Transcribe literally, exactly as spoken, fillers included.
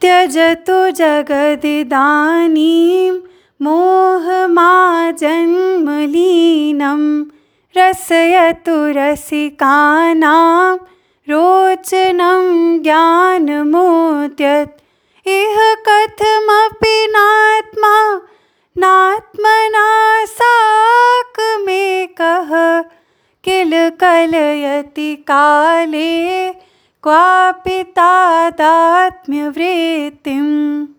त्यजतु जगदिदानीं मोहमाजन्मलीनं रसयतु रसिकानां रोचनं ज्ञानमुद्यत् इह कथमपि नात्मा नात्मना साकमेकः किल कलयति काले क्वापि तादात्म्यवृत्तिम्।